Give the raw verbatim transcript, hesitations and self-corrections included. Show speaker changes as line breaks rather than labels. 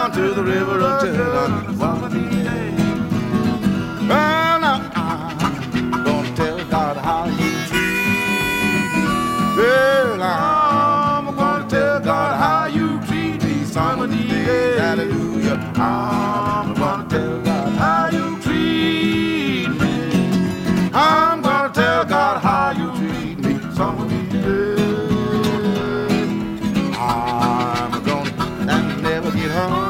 down to the river of Jordan. Well, now I'm gonna tell God how you treat me. Well, I'm gonna tell God how you treat me. Some of these days, hallelujah. I'm gonna tell